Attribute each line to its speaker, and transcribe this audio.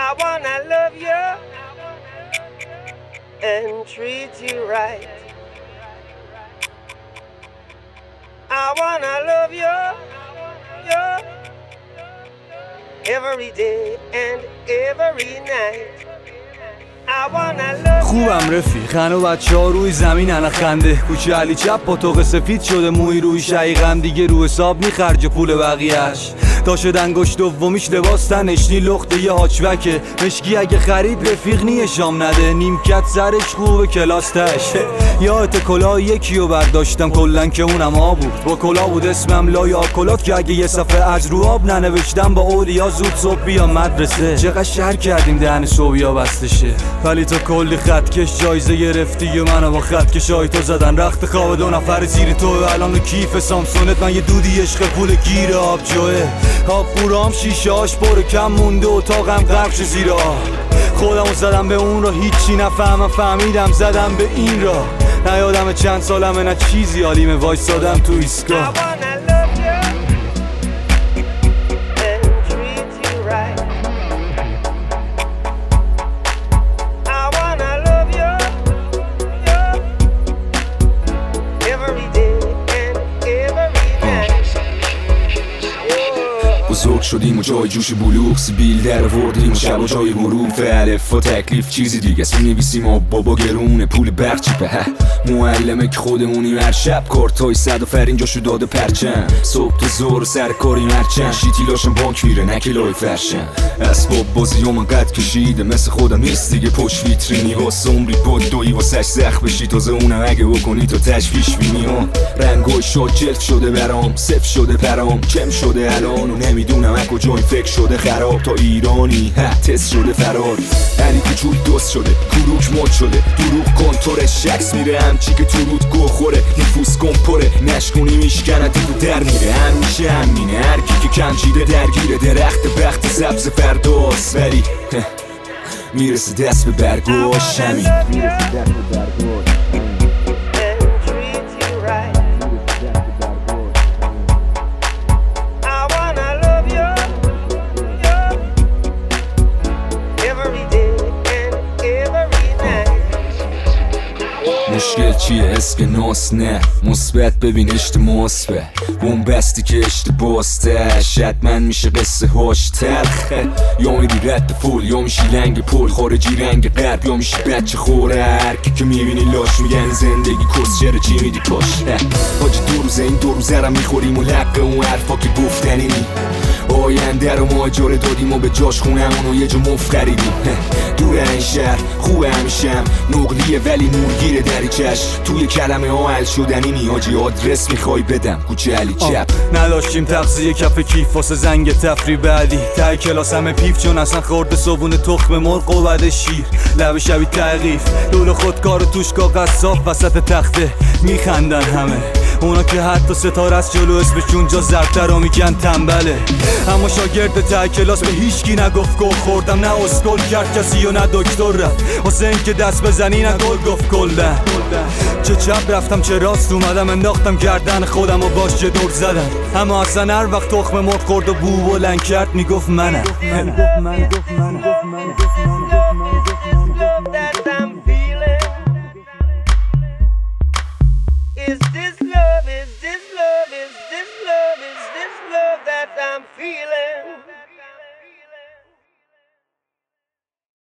Speaker 1: I wanna love you and treat you right. I wanna love you, every day and every night.
Speaker 2: خوبم رفیق، هنو بچه ها روی زمین هنه خنده. کوچه علی چپ پاتوق سفید شده، موی روی شقیقم دیگه رو حساب نی خرج پول بقیهش. تا شد انگشت دومیش لباس تنش نی لخته یه هاچبکه. مشکی اگه خرید رفیق نیه شام نده، نیمکت سرش خوبه کلاس تشه. یادت کلاه یکیو برداشتم کلن که اونم آب بود، با کلاه بود اسمم لای آکلات که اگه یه صفحه از رو آب ننوشتم با اولیا زود صبح بیام مدرسه. چقدر شهر کردیم دهن صبحیا بسته شه، ولی تو کلی خطکش جایزه گرفتی و منو با خطکشای تو زدن رخت خواب دو نفر زیر تو. الان و کیف سامسونت من یه دودی عشق پول گیر آب جوه. آب بورام شیشه هاش پر کم مونده، اتاقم غرق شه زیر آب. خودمو زدم به اون را هیچی نفهمم، فهمیدم زدم به این را. نیادم چند سالمه نه چیزی حالیمه، وایسادم تو ایستگاه.
Speaker 3: بزرگ شدیم و جای جوش بلوغ سیبیل در وردیم و شب و جای حروف الف و تکلیف چیزی دیگه است. می‌نویسیم و بابا گرونه پول برق چیپه. معلمه که خودمونیم هر شب کارتای صد و فرین جاشو داده پرچم. صبح تا ظهر سر کاری مرچن شیتی لاشم بانک میره نکلای فرشن. اسباب بازی هم قد کشیده مثل خودم نیست دیگه، پشت ویترینی واسه عمری بود دوی واسش زخ بشی. تازه اونم اگه بکنی تو تشویش بینی ها. رنگای شاد جلف شده برام صف شده پرام کم شده الان و نمیدونم از کجا این فکر شده خراب. تا ایرانی تست شده فرار، علی کوچول دوست شده کروک مد شده. دروغ کنتورش شکس میره همچی که تو رود گو خوره. نفوس کن پره نشکنی میشکنه تو در میره. همیشه همینه هرکی که کم چیده درگیره. درخت بخت سبز فرداست ولی میرسه دست به برگاش همین. مشکل چیه اسکناس نه مثبت ببین اشتماس به بومبستی که اشتباسته. حتما میشه قصه هاش تلخه، یا میری رد فول یا میشی لنگ پل. خارجی رنگ غرب یا میشی بچه خوره. هرکی که میبینی لاش میگن زندگی کس چرا چی میدی کاش. حاجی دو روزه این دو روزه را میخوریم و لقه اون حرفا که گفتنی نی. آینده رو ما اجاره دادیم و به جاش خونمون و یه جا مفت خریدیم. دور این شهر خوبه همیشم نقلیه ولی نورگیره دریچش. توی کلمه ها حل شدنی نیاجی آدرس میخوای بدم کوچه علی چپ.
Speaker 2: نداشتیم تغذیه کف کیف واسه زنگ تفری بعدی. ته کلاس همه پیف چون اصلا خورده صبونه تخم مرغ و بعد شیر. لب شبی تغییف دور خودکار توش کاغذ صاف وسط تخته. میخندن همه اونا که حتی ستاره از جلو اسمشون جا زرتر رو میگن تنبله. اما شاگرد ته کلاس به هیچکی نگفت گل خوردم، نه اسکل کرد کسی و نه دکتر رفت واسه این که دست بزنی نه گل گفت کلن. چه چپ رفتم چه راست اومدم انداختم گردن خودم و باش چه دور زدم. اما اصلا هر وقت تخم مرغ خورد و بو بلند کرد میگفت منم.